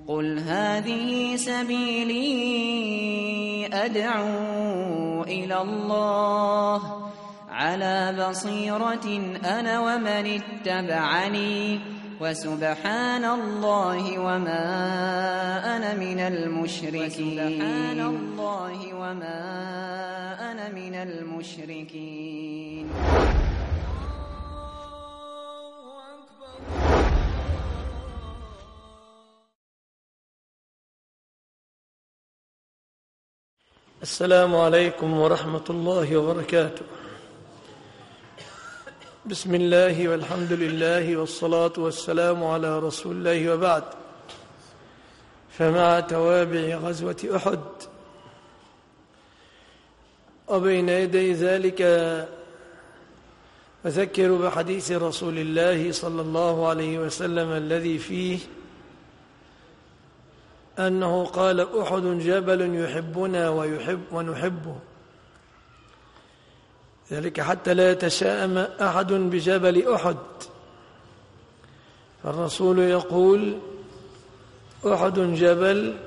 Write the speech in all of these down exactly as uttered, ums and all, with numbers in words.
قل هذه سبيلي أدعو إلى الله على بصيرة أنا ومن اتبعني وسبحان الله وما أنا من المشركين وسبحان الله وما أنا من المشركين. السلام عليكم ورحمة الله وبركاته. بسم الله والحمد لله والصلاة والسلام على رسول الله وبعد. فمع توابع غزوة أحد وبين يدي ذلك أذكر بحديث رسول الله صلى الله عليه وسلم الذي فيه أنه قال: أحد جبل يحبنا ويحب ونحبه، ذلك حتى لا يتشاءم أحد بجبل أحد. فالرسول يقول: أحد جبل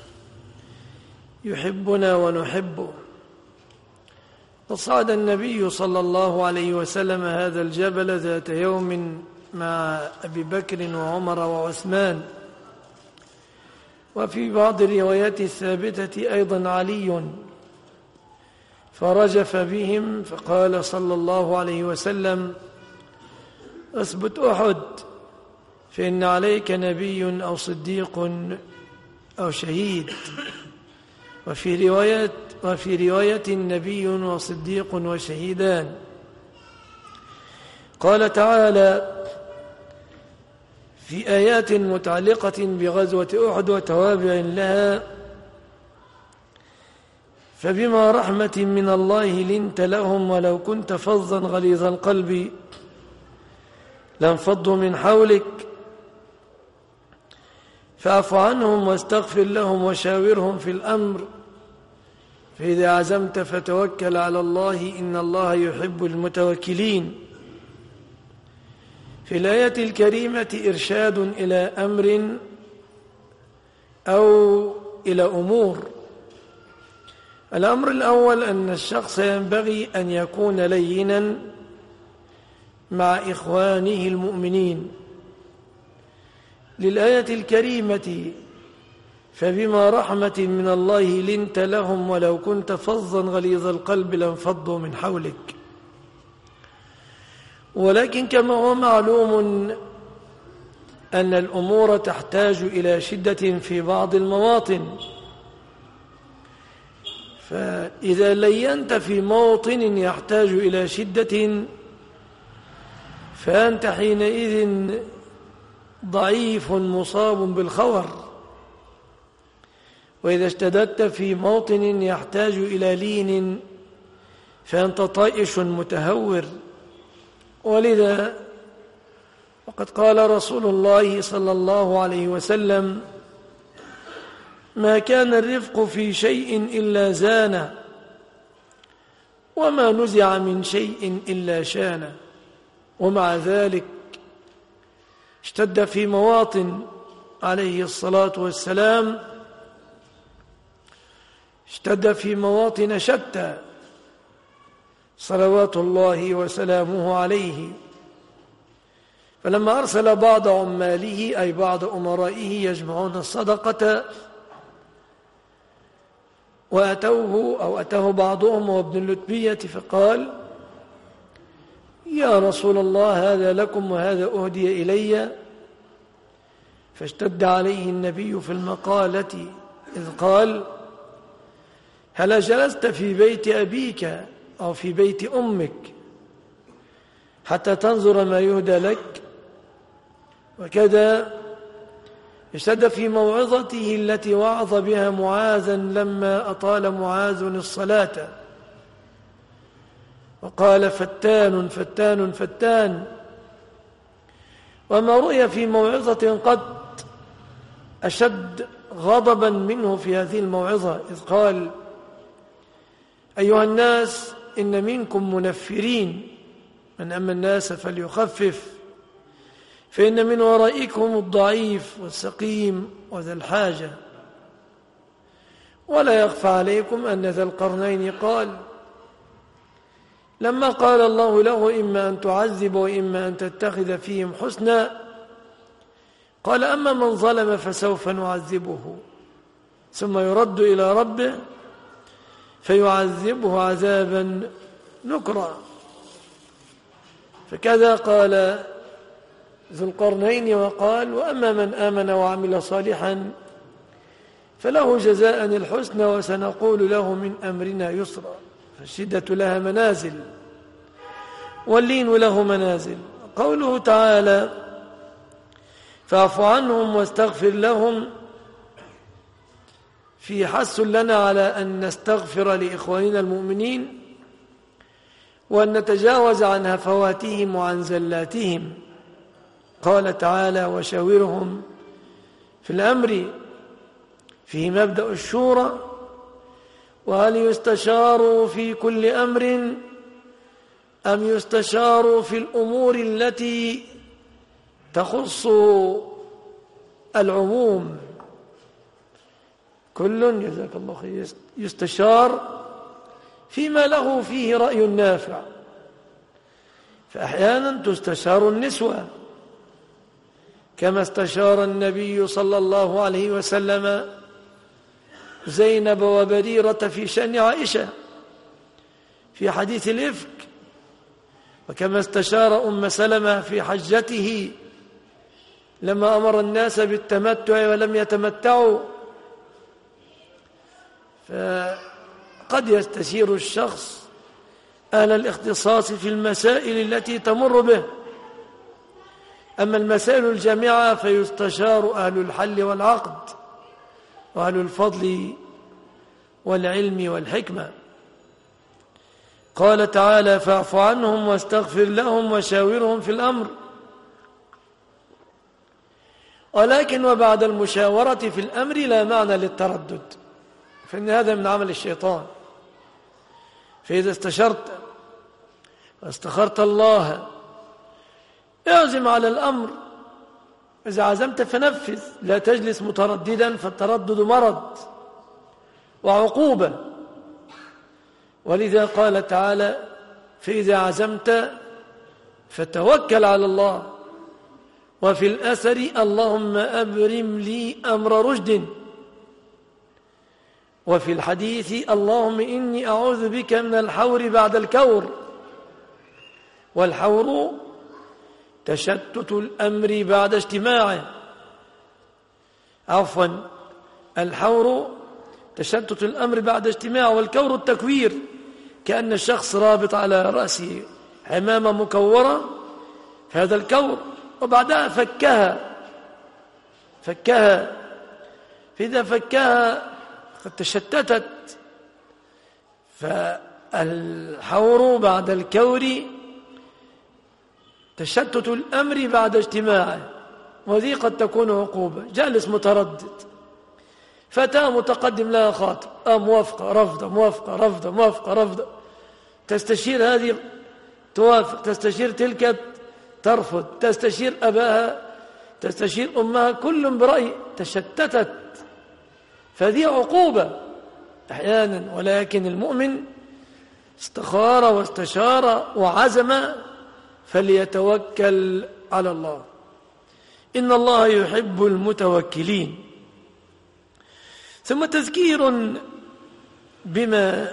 يحبنا ونحبه. فصعد النبي صلى الله عليه وسلم هذا الجبل ذات يوم مع أبي بكر وعمر وعثمان، وفي بعض الروايات الثابتة أيضا علي، فرجف بهم فقال صلى الله عليه وسلم: اثبت أحد، فإن عليك نبي أو صديق أو شهيد. وفي رواية وفي رواية نبي وصديق وشهيدان. قال تعالى في آيات متعلقة بغزوة أحد وتوابع لها: فبما رحمة من الله لنت لهم ولو كنت فظا غليظ القلب لانفضوا من حولك فاعف عنهم واستغفر لهم وشاورهم في الأمر فإذا عزمت فتوكل على الله إن الله يحب المتوكلين. في الآية الكريمة إرشاد إلى أمر أو إلى أمور. الأمر الأول أن الشخص ينبغي أن يكون لينا مع إخوانه المؤمنين، للآية الكريمة: فبما رحمة من الله لنت لهم ولو كنت فظا غليظ القلب لانفضوا من حولك. ولكن كما هو معلوم أن الأمور تحتاج إلى شدة في بعض المواطن، فإذا لينت في موطن يحتاج إلى شدة فأنت حينئذ ضعيف مصاب بالخور، وإذا اشتددت في موطن يحتاج إلى لين فأنت طائش متهور. ولذا وقد قال رسول الله صلى الله عليه وسلم: ما كان الرفق في شيء إلا زانه، وما نزع من شيء إلا شانه. ومع ذلك اشتد في مواطن عليه الصلاة والسلام اشتد في مواطن شتى صلوات الله وسلامه عليه. فلما أرسل بعض عماله أي بعض أمرائه يجمعون الصدقة وأتوه أو أتاه بعضهم وابن اللتبية فقال: يا رسول الله هذا لكم وهذا أهدي إلي. فاشتد عليه النبي في المقالة إذ قال: هل جلست في بيت أبيك أو في بيت أمك حتى تنظر ما يهدى لك؟ وكذا اشتد في موعظته التي وعظ بها معاذا لما أطال معاذ الصلاة وقال: فتان فتان فتان. وما رؤي في موعظة قد أشد غضبا منه في هذه الموعظة إذ قال: أيها الناس إن منكم منفرين، من أما الناس فليخفف، فإن من ورائكم الضعيف والسقيم وذا الحاجة. ولا يخفى عليكم أن ذا القرنين قال لما قال الله له إما أن تعذب وإما أن تتخذ فيهم حسنا قال أما من ظلم فسوف نعذبه ثم يرد إلى ربه فيعذبه عذابا نكرا. فكذا قال ذو القرنين وقال وأما من آمن وعمل صالحا فله جزاء الحسنى وسنقول له من أمرنا يسرا. فالشدة لها منازل واللين له منازل. قوله تعالى فاعف عنهم واستغفر لهم في حث لنا على أن نستغفر لإخواننا المؤمنين وأن نتجاوز عن هفواتهم وعن زلاتهم. قال تعالى وشاورهم في الأمر فيه مبدأ الشورى وهل يستشاروا في كل أمر أم يستشاروا في الأمور التي تخص العموم. كل جزاك الله خير يستشار فيما له فيه رأي نافع. فأحيانا تستشار النسوة كما استشار النبي صلى الله عليه وسلم زينب وبريرة في شأن عائشة في حديث الإفك، وكما استشار أم سلمة في حجته لما أمر الناس بالتمتع ولم يتمتعوا. فقد يستشير الشخص أهل الاختصاص في المسائل التي تمر به، أما المسائل الجامعة فيستشار أهل الحل والعقد وأهل الفضل والعلم والحكمة. قال تعالى فاعف عنهم واستغفر لهم وشاورهم في الأمر. ولكن وبعد المشاورة في الأمر لا معنى للتردد، فإن هذا من عمل الشيطان. فإذا استشرت واستخرت الله اعزم على الأمر، إذا عزمت فنفذ، لا تجلس مترددا، فالتردد مرض وعقوبة. ولذا قال تعالى فإذا عزمت فتوكل على الله. وفي الأثر اللهم أبرم لي أمر رشد. وفي الحديث اللهم إني أعوذ بك من الحور بعد الكور. والحور تشتت الأمر بعد اجتماعه. عفوا الحور تشتت الأمر بعد اجتماعه، والكور التكوير، كأن الشخص رابط على رأسه عمامة مكورة، فهذا الكور، وبعدها فكها فكها فإذا فكها قد تشتتت. فالحور بعد الكور تشتت الأمر بعد اجتماعه، وذي قد تكون عقوبة. جالس متردد، فتاة متقدم لها خاطب، آه موافقة رفضة موافقة رفضة موافقة رفضة، تستشير هذه توافق، تستشير تلك ترفض، تستشير أباها، تستشير أمها، كل برأي، تشتتت. فذي عقوبة أحيانا. ولكن المؤمن استخار واستشار وعزم فليتوكل على الله، إن الله يحب المتوكلين. ثم تذكير بما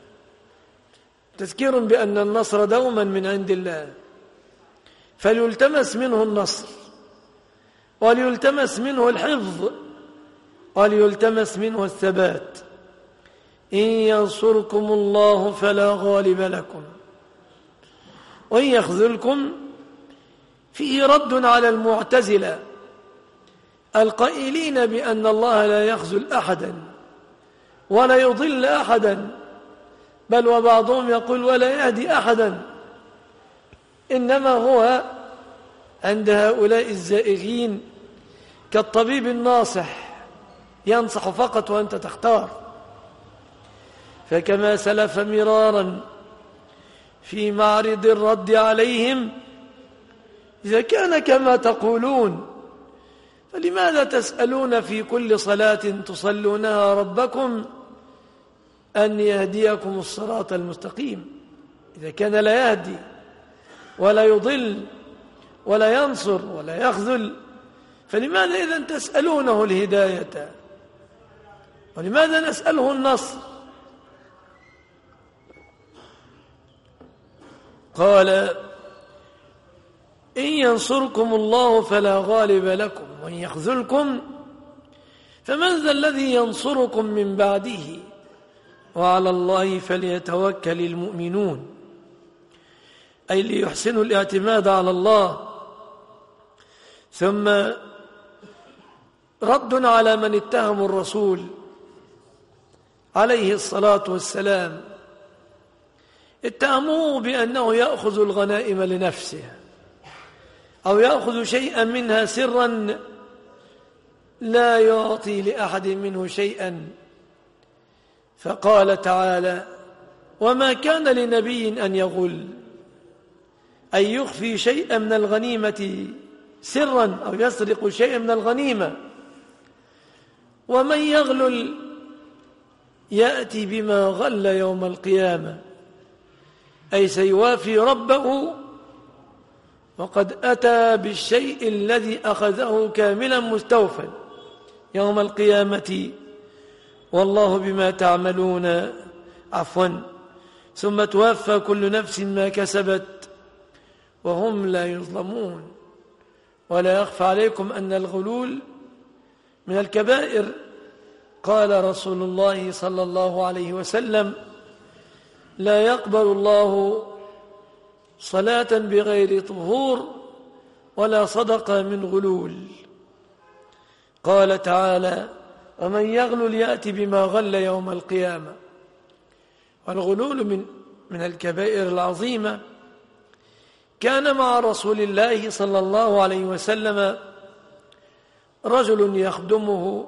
تذكير بأن النصر دوما من عند الله، فليلتمس منه النصر، وليلتمس منه الحفظ، وليلتمس منه الثبات. إن ينصركم الله فلا غالب لكم وإن يخذلكم. فيه رد على المعتزلة القائلين بأن الله لا يخذل أحدا ولا يضل أحدا، بل وبعضهم يقول ولا يهدي أحدا، إنما هو عند هؤلاء الزائغين كالطبيب الناصح، ينصح فقط وأنت تختار. فكما سلف مرارا في معرض الرد عليهم إذا كان كما تقولون فلماذا تسألون في كل صلاة تصلونها ربكم أن يهديكم الصراط المستقيم؟ إذا كان لا يهدي ولا يضل ولا ينصر ولا يخذل، فلماذا إذن تسألونه الهداية؟ ولماذا نسأله النصر؟ قال: إن ينصركم الله فلا غالب لكم وإن يخذلكم فمن ذا الذي ينصركم من بعده وعلى الله فليتوكل المؤمنون، أي ليحسنوا الاعتماد على الله. ثم رد على من اتهم الرسول عليه الصلاة والسلام، اتهموه بأنه يأخذ الغنائم لنفسه أو يأخذ شيئا منها سرا لا يعطي لأحد منه شيئا. فقال تعالى: وما كان لنبي أن يغل، أي يخفي شيئا من الغنيمة سرا أو يسرق شيئا من الغنيمة. ومن يغلل يأتي بما غل يوم القيامة، أي سيوافي ربه وقد أتى بالشيء الذي أخذه كاملا مستوفا يوم القيامة، والله بما تعملون عفوا ثم توفى كل نفس ما كسبت وهم لا يظلمون. ولا يخفى عليكم أن الغلول من الكبائر. قال رسول الله صلى الله عليه وسلم: لا يقبل الله صلاة بغير طهور ولا صدقة من غلول. قال تعالى: ومن يغلل يأتي بما غل يوم القيامة. والغلول من من الكبائر العظيمة. كان مع رسول الله صلى الله عليه وسلم رجل يخدمه،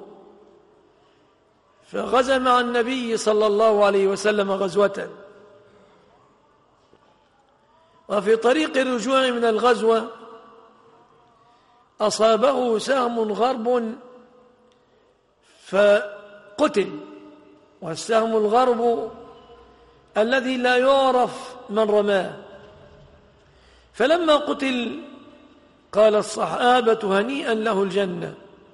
فغزا مع النبي صلى الله عليه وسلم غزوة، وفي طريق الرجوع من الغزوة أصابه سهم غرب فقتل، والسهم الغرب الذي لا يعرف من رماه. فلما قتل قال الصحابة: هنيئا له الجنة.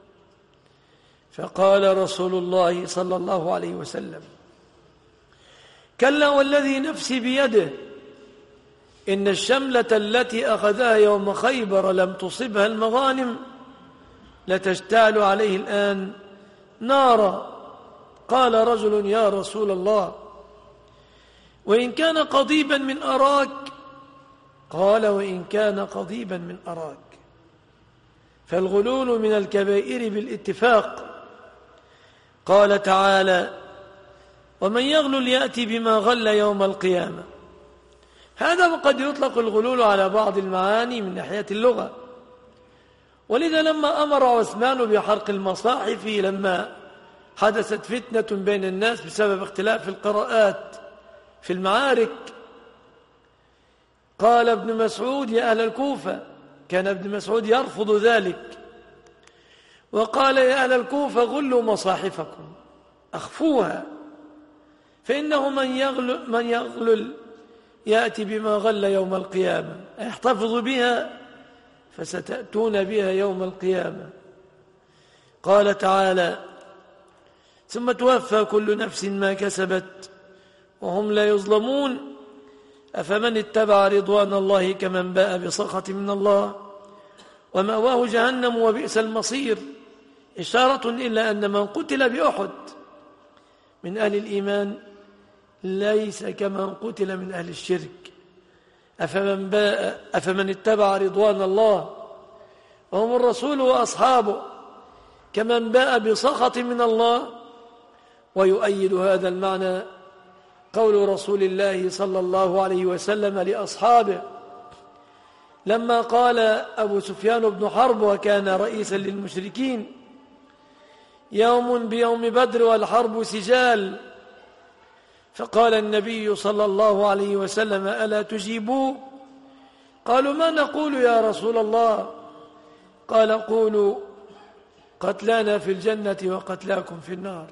فقال رسول الله صلى الله عليه وسلم: كلا والذي نفسي بيده إن الشملة التي أخذها يوم خيبر لم تصبها المغانم لتشتعل عليه الآن نارا. قال رجل: يا رسول الله، وإن كان قضيبا من أراك؟ قال: وإن كان قضيبا من أراك. فالغلول من الكبائر بالاتفاق. قال تعالى: ومن يغلل يأتي بما غل يوم القيامة. هذا وقد يطلق الغلول على بعض المعاني من ناحية اللغة. ولذا لما أمر عثمان بحرق المصاحف لما حدثت فتنة بين الناس بسبب اختلاف القراءات في المعارك، قال ابن مسعود: يا أهل الكوفة، كان ابن مسعود يرفض ذلك، وقال: يا أهل الكوفة غلوا مصاحفكم، أخفوها، فإنه من يغلل, من يغلل يأتي بما غل يوم القيامة، احتفظوا بها فستأتون بها يوم القيامة. قال تعالى: ثم توفى كل نفس ما كسبت وهم لا يظلمون. أفمن اتبع رضوان الله كمن باء بسخط من الله ومأواه جهنم وبئس المصير. إشارة إلى أن من قتل بأحد من أهل الإيمان ليس كمن قتل من أهل الشرك. أفمن, باء أفمن اتبع رضوان الله وهم الرسول وأصحابه كمن باء بسخط من الله. ويؤيد هذا المعنى قول رسول الله صلى الله عليه وسلم لأصحابه لما قال أبو سفيان بن حرب وكان رئيسا للمشركين: يوم بيوم بدر والحرب سجال. فقال النبي صلى الله عليه وسلم: ألا تجيبوا؟ قالوا: ما نقول يا رسول الله؟ قال: قولوا: قتلانا في الجنة وقتلاكم في النار.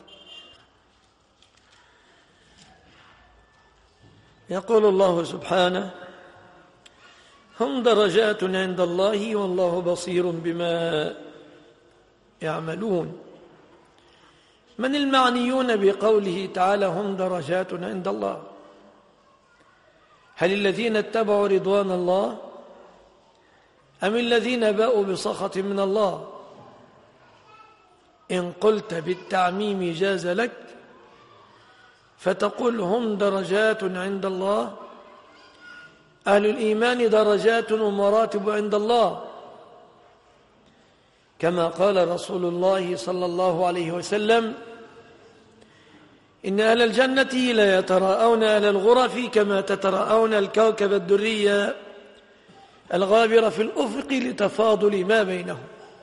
يقول الله سبحانه: هم درجات عند الله والله بصير بما يعملون. من المعنيون بقوله تعالى هم درجات عند الله؟ هل الذين اتبعوا رضوان الله أم الذين باءوا بسخط من الله؟ إن قلت بالتعميم جاز لك فتقول هم درجات عند الله. أهل الإيمان درجات ومراتب عند الله، كما قال رسول الله صلى الله عليه وسلم: إن أهل الجنة لا يتراءون أهل الغرف كما تتراءون الكوكب الدري الغابر في الأفق لتفاضل ما بينهم.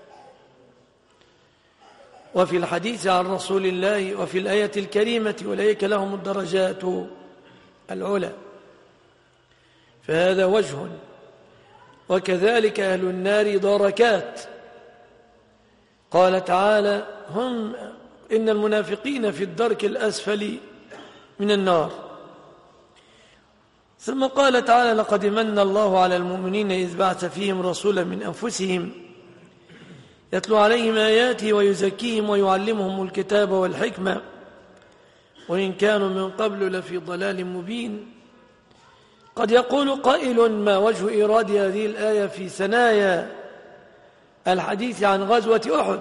وفي الحديث عن رسول الله وفي الآية الكريمة: أولئك لهم الدرجات العلى. فهذا وجه. وكذلك أهل النار دركات. قال تعالى: هم إن المنافقين في الدرك الأسفل من النار. ثم قال تعالى: لقد من الله على المؤمنين إذ بعث فيهم رسولا من أنفسهم يتلو عليهم آياته ويزكيهم ويعلمهم الكتاب والحكمة وإن كانوا من قبل لفي ضلال مبين. قد يقول قائل: ما وجه إيراد هذه الآية في ثنايا الحديث عن غزوة أحد؟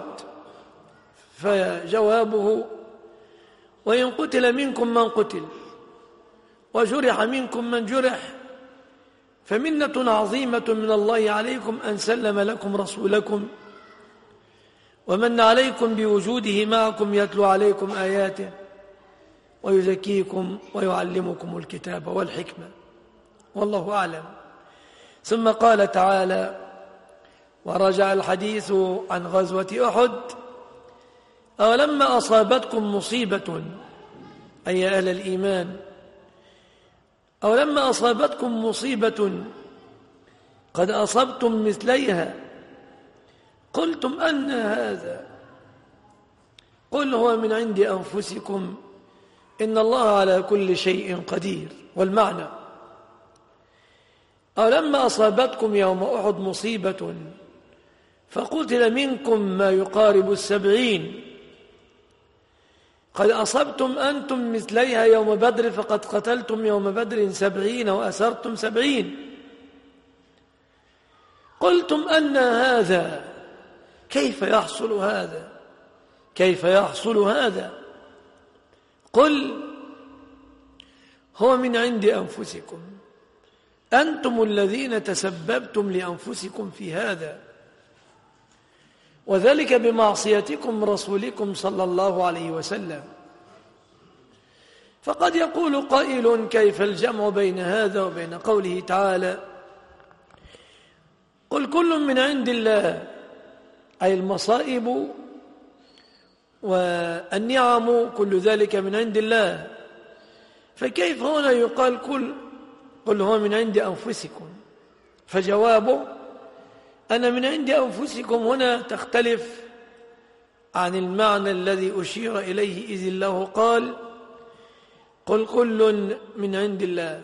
فجوابه: وإن قتل منكم من قتل وجرح منكم من جرح فمنة عظيمة من الله عليكم أن سلم لكم رسولكم ومن عليكم بوجوده معكم يتلو عليكم آياته ويزكيكم ويعلمكم الكتاب والحكمة والله أعلم. ثم قال تعالى: ورجع الحديث عن غزوة أحد: أولما أصابتكم مصيبة، أي أهل الإيمان، أولما أصابتكم مصيبة قد أصبتم مثليها قلتم أن هذا؟ قل هو من عند أنفسكم إن الله على كل شيء قدير. والمعنى: أولما أصابتكم يوم أحد مصيبة فقتل منكم ما يقارب السبعين قد أصبتم أنتم مثليها يوم بدر فقد قتلتم يوم بدر سبعين وأسرتم سبعين. قلتم أن هذا؟ كيف يحصل هذا؟ كيف يحصل هذا؟ قل هو من عند أنفسكم، أنتم الذين تسببتم لأنفسكم في هذا، وذلك بمعصيتكم رسولكم صلى الله عليه وسلم. فقد يقول قائل: كيف الجمع بين هذا وبين قوله تعالى: قل كل من عند الله، أي المصائب والنعم كل ذلك من عند الله. فكيف هنا يقال كل قل هو من عند أنفسكم؟ فجوابه أن من عند أنفسكم هنا تختلف عن المعنى الذي أشير إليه، إذ الله قال: قل كل من عند الله.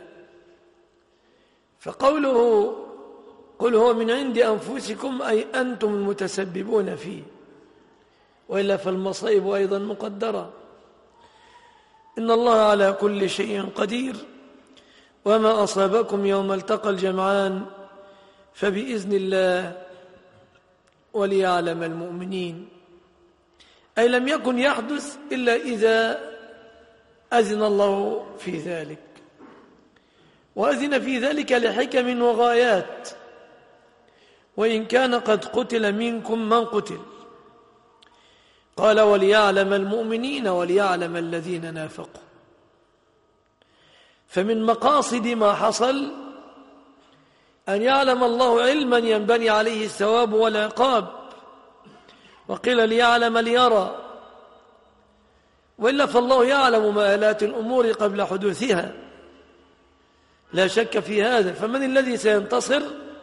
فقوله قل هو من عند أنفسكم أي أنتم المتسببون فيه، وإلا فالمصائب أيضا مقدرة. إن الله على كل شيء قدير، وما أصابكم يوم التقى الجمعان فبإذن الله وليعلم المؤمنين. أي لم يكن يحدث إلا إذا أذن الله في ذلك، وأذن في ذلك لحكم وغايات، وإن كان قد قتل منكم من قتل. قال: وليعلم المؤمنين وليعلم الذين نافقوا. فمن مقاصد ما حصل أن يعلم الله علما ينبني عليه الثواب والعقاب، وقيل ليعلم ليرى، وإلا فالله يعلم مآلات الأمور قبل حدوثها، لا شك في هذا. فمن الذي سينتصر؟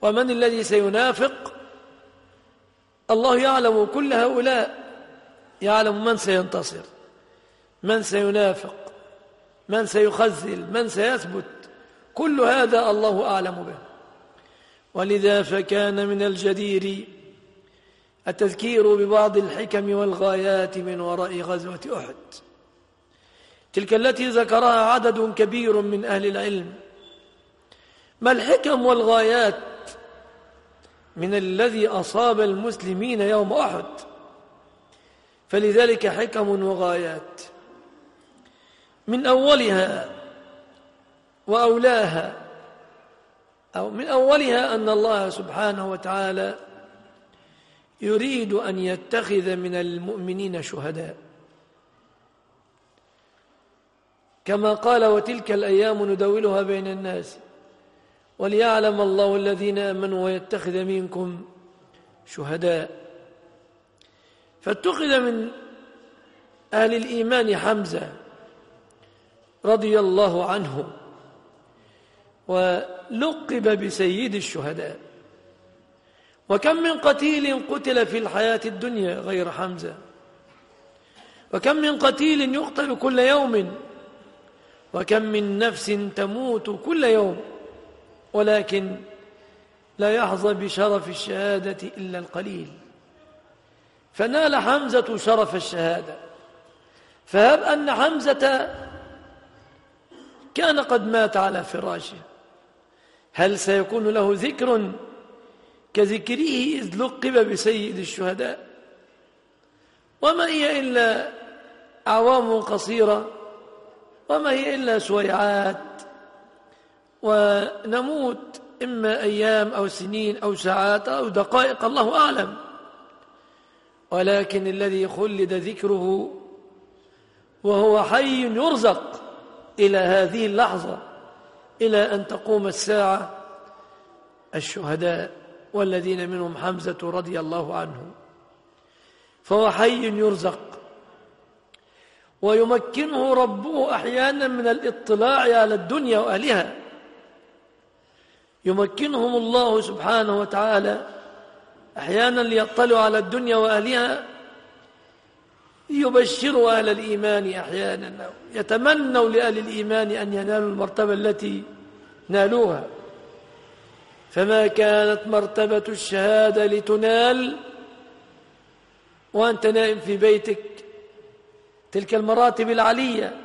ومن الذي سينافق؟ الله يعلم كل هؤلاء، يعلم من سينتصر، من سينافق، من سيخذل، من سيثبت، كل هذا الله أعلم به. ولذا فكان من الجدير التذكير ببعض الحكم والغايات من وراء غزوة أحد، تلك التي ذكرها عدد كبير من أهل العلم. ما الحكم والغايات من الذي أصاب المسلمين يوم أحد؟ فلذلك حكم وغايات، من أولها وأولاها أو من أولها أن الله سبحانه وتعالى يريد أن يتخذ من المؤمنين شهداء، كما قال: وتلك الأيام نداولها بين الناس وليعلم الله الذين آمنوا ويتخذ منكم شهداء. فاتخذ من أهل الإيمان حمزة رضي الله عنه ولقب بسيد الشهداء. وكم من قتيل قتل في الحياة الدنيا غير حمزة، وكم من قتيل يقتل كل يوم، وكم من نفس تموت كل يوم، ولكن لا يحظى بشرف الشهادة إلا القليل. فنال حمزة شرف الشهادة، فهب أن حمزة كان قد مات على فراشه، هل سيكون له ذكر كذكره إذ لقب بسيد الشهداء؟ وما هي إلا أعوام قصيرة، وما هي إلا سويعات، ونموت إما أيام أو سنين أو ساعات أو دقائق، الله أعلم. ولكن الذي خلد ذكره وهو حي يرزق إلى هذه اللحظة، إلى أن تقوم الساعة، الشهداء، والذين منهم حمزة رضي الله عنه. فهو حي يرزق، ويمكنه ربه أحيانا من الاطلاع على الدنيا وأهلها، يمكنهم الله سبحانه وتعالى أحيانا ليطلعوا على الدنيا وأهلها، يبشروا أهل الإيمان أحيانا، يتمنوا لأهل الإيمان أن ينالوا المرتبة التي نالوها. فما كانت مرتبة الشهادة لتنال وأنت نائم في بيتك، تلك المراتب العلية.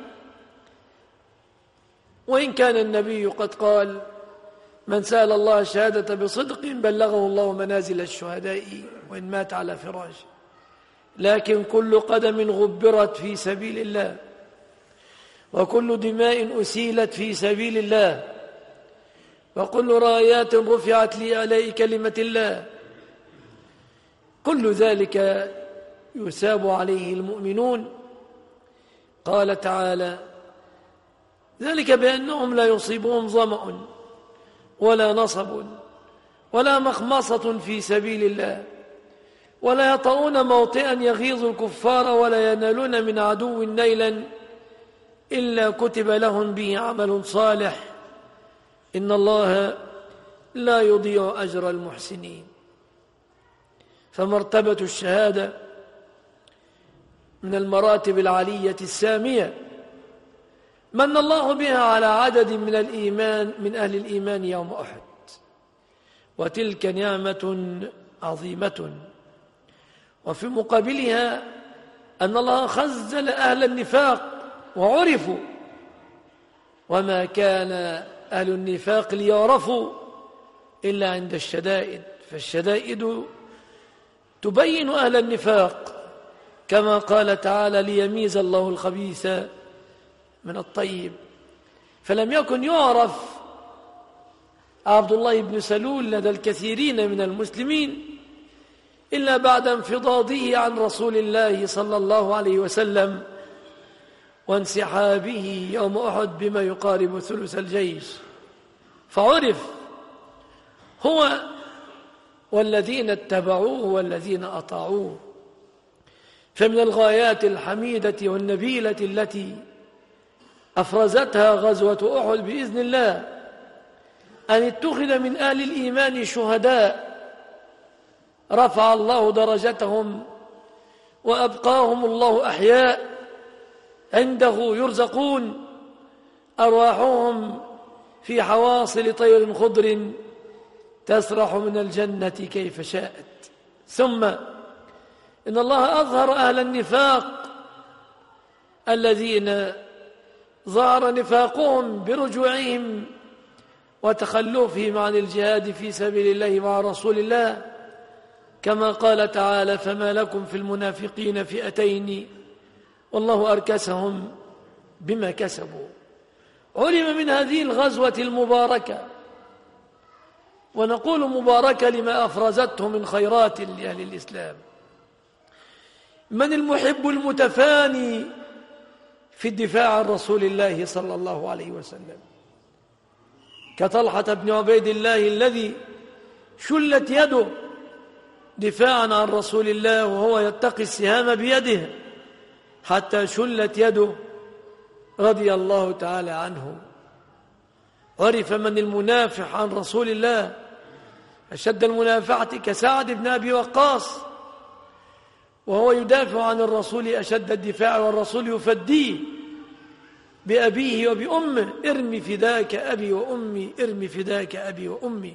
وإن كان النبي قد قال: من سأل الله الشهادة بصدق بلغه الله منازل الشهداء وإن مات على فراشه. لكن كل قدم غبرت في سبيل الله، وكل دماء أسيلت في سبيل الله، وكل رايات رفعت لإعلاء كلمة الله، كل ذلك يثاب عليه المؤمنون. قال تعالى: ذلك بأنهم لا يصيبهم ظمأ ولا نصب ولا مخمصة في سبيل الله، ولا يطؤون موطئا يغيظ الكفار، ولا ينالون من عدو نيلا إلا كتب لهم به عمل صالح، إن الله لا يضيع أجر المحسنين. فمرتبة الشهادة من المراتب العالية السامية من الله بها على عدد من الإيمان من أهل الإيمان يوم أحد، وتلك نعمة عظيمة. وفي مقابلها أن الله خزل أهل النفاق وعرفوا، وما كان أهل النفاق ليعرفوا إلا عند الشدائد، فالشدائد تبين أهل النفاق، كما قال تعالى: ليميز الله الخبيث من الطيب. فلم يكن يعرف عبد الله بن سلول لدى الكثيرين من المسلمين إلا بعد انفضاضه عن رسول الله صلى الله عليه وسلم وانسحابه يوم أحد بما يقارب ثلث الجيش، فعرف هو والذين اتبعوه والذين أطاعوه. فمن الغايات الحميدة والنبيلة التي أفرزتها غزوة أحد بإذن الله أن اتخذ من أهل الإيمان شهداء رفع الله درجتهم وأبقاهم الله أحياء عنده يرزقون أرواحهم في حواصل طير خضر تسرح من الجنة كيف شاءت. ثم إن الله أظهر أهل النفاق الذين ظهر نفاقهم برجوعهم وتخلفهم عن الجهاد في سبيل الله مع رسول الله، كما قال تعالى: فما لكم في المنافقين فئتين والله أركسهم بما كسبوا. علم من هذه الغزوة المباركة، ونقول مباركة لما أفرزته من خيرات لأهل الإسلام، من المحب المتفاني في الدفاع عن رسول الله صلى الله عليه وسلم، كطلحة بن عبيد الله الذي شلت يده دفاعا عن رسول الله وهو يتقي السهام بيده حتى شلت يده رضي الله تعالى عنه. عرف من المنافح عن رسول الله أشد المنافحة كسعد بن أبي وقاص، وهو يدافع عن الرسول أشد الدفاع، والرسول يفديه بأبيه وبأمه: ارمي فداك أبي وأمي، ارمي فداك أبي وأمي.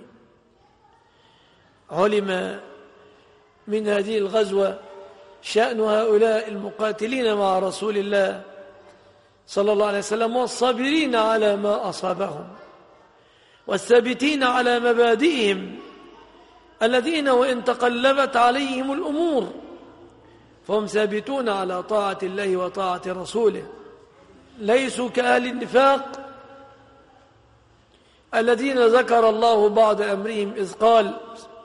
علم من هذه الغزوة شأن هؤلاء المقاتلين مع رسول الله صلى الله عليه وسلم، والصابرين على ما أصابهم، والثابتين على مبادئهم، الذين وإن تقلبت عليهم الأمور فهم ثابتون على طاعة الله وطاعة رسوله، ليسوا كأهل النفاق الذين ذكر الله بعض أمرهم إذ قال: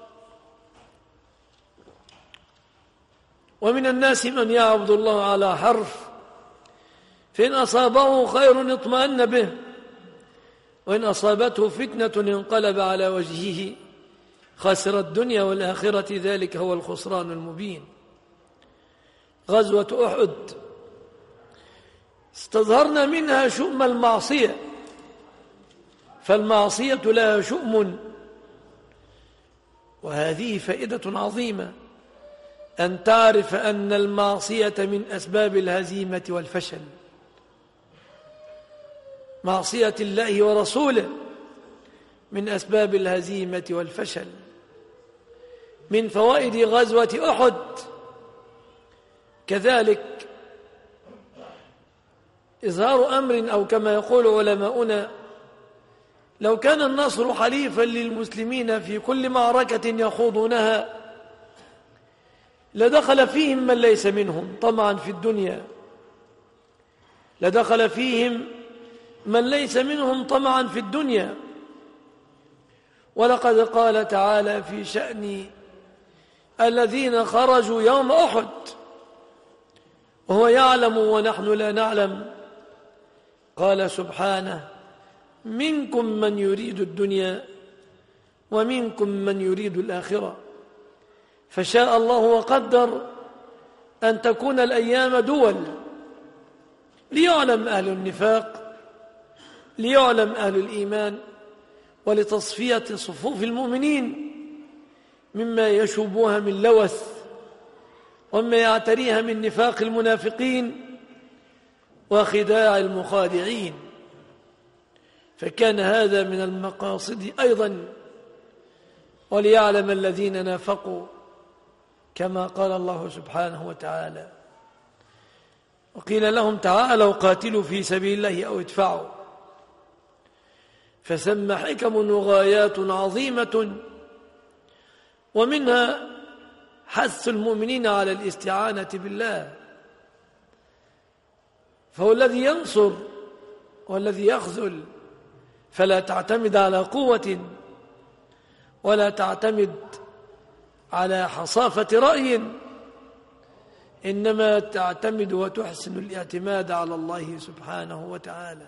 ومن الناس من يعبد الله على حرف فإن أصابه خير اطمأن به وإن أصابته فتنة انقلب على وجهه خسر الدنيا والآخرة ذلك هو الخسران المبين. غزوة أحد استظهرنا منها شؤم المعصية، فالمعصية لها شؤم، وهذه فائدة عظيمة أن تعرف أن المعصية من أسباب الهزيمة والفشل. معصية الله ورسوله من أسباب الهزيمة والفشل. من فوائد غزوة أحد كذلك إظهار أمر، أو كما يقول علماؤنا: لو كان النصر حليفا للمسلمين في كل معركة يخوضونها لدخل فيهم من ليس منهم طمعا في الدنيا، لدخل فيهم من ليس منهم طمعا في الدنيا. ولقد قال تعالى في شأن الذين خرجوا يوم أحد وهو يعلم ونحن لا نعلم، قال سبحانه: منكم من يريد الدنيا ومنكم من يريد الآخرة، فشاء الله وقدر أن تكون الأيام دول، ليعلم أهل النفاق، ليعلم أهل الإيمان، ولتصفية صفوف المؤمنين مما يشوبها من لوث وما يعتريها من نفاق المنافقين وخداع المخادعين. فكان هذا من المقاصد أيضا، وليعلم الذين نافقوا، كما قال الله سبحانه وتعالى: وقيل لهم تعالوا قاتلوا في سبيل الله أو ادفعوا، فثم حكم وغايات عظيمة، ومنها حث المؤمنين على الاستعانة بالله، فهو الذي ينصر والذي يخذل، فلا تعتمد على قوة ولا تعتمد على حصافة رأي، إنما تعتمد وتحسن الاعتماد على الله سبحانه وتعالى.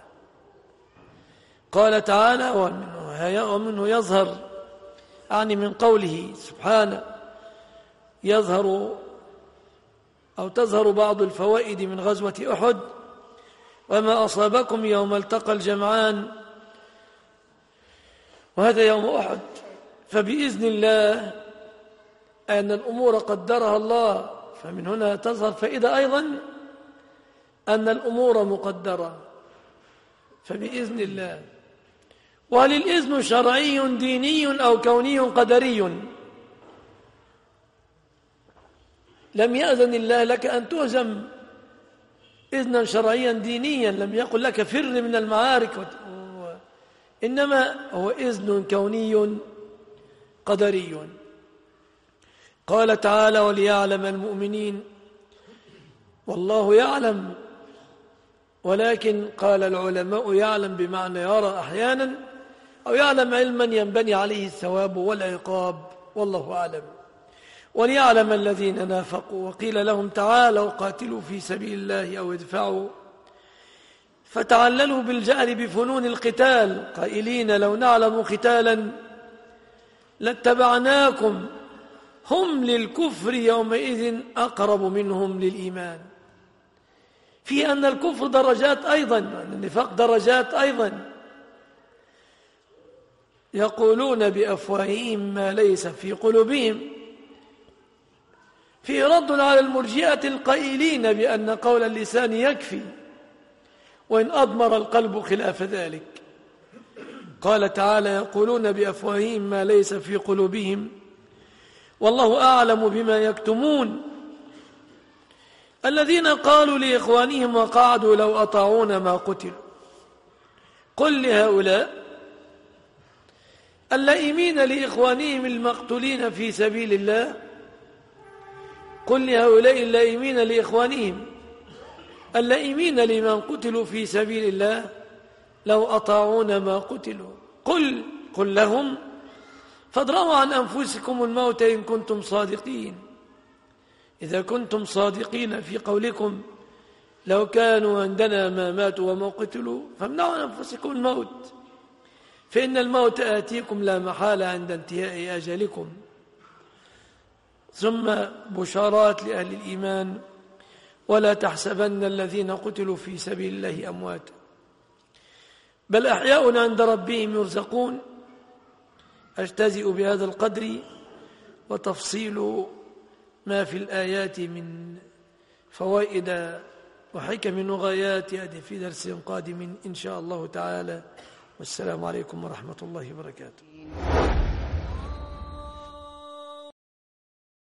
قال تعالى: ومنه يظهر، يعني من قوله سبحانه يظهر أو تظهر بعض الفوائد من غزوة أحد: وما أصابكم يوم التقى الجمعان وهذا يوم أحد، فبإذن الله أن الأمور قدرها الله. فمن هنا تظهر فائدة أيضا أن الأمور مقدرة، فبإذن الله. وهل الإذن شرعي ديني أو كوني قدري؟ لم يأذن الله لك أن تهزم إذنا شرعيا دينيا، لم يقل لك فر من المعارك، إنما هو إذن كوني قدري. قال تعالى: وليعلم المؤمنين، والله يعلم، ولكن قال العلماء يعلم بمعنى يرى أحيانا، أو يعلم علما ينبني عليه الثواب والعقاب، والله أعلم. وليعلم الذين نافقوا وقيل لهم تعالوا قاتلوا في سبيل الله أو ادفعوا، فتعللوا بالجهل بفنون القتال قائلين لو نعلم قتالا لاتبعناكم هم للكفر يومئذ أقرب منهم للإيمان. في أن الكفر درجات أيضا، أن النفاق درجات أيضا. يقولون بأفواههم ما ليس في قلوبهم، في رد على المرجئة القائلين بأن قول اللسان يكفي وإن أضمر القلب خلاف ذلك. قال تعالى: يقولون بأفواههم ما ليس في قلوبهم والله أعلم بما يكتمون. الذين قالوا لإخوانهم وقعدوا لو أطاعونا ما قتلوا. قل لهؤلاء اللئيمين لإخوانهم المقتولين في سبيل الله، قل لهؤلاء اللئيمين لإخوانهم اللئيمين لمن قتلوا في سبيل الله لو أطاعونا ما قتلوا. قل قل لهم فادروا عن أنفسكم الموت إن كنتم صادقين. إذا كنتم صادقين في قولكم لو كانوا عندنا ما ماتوا وما قتلوا فامنعوا عن أنفسكم الموت، فإن الموت آتيكم لا محالة عند انتهاء أجلكم. ثم بشارات لأهل الإيمان: ولا تحسبن الذين قتلوا في سبيل الله أمواتا بل أحياء عند ربهم يرزقون. أجتزئ بهذا القدر وتفصيل ما في الآيات من فوائد وحكم وغايات يأتي في درس قادم إن شاء الله تعالى. والسلام عليكم ورحمة الله وبركاته.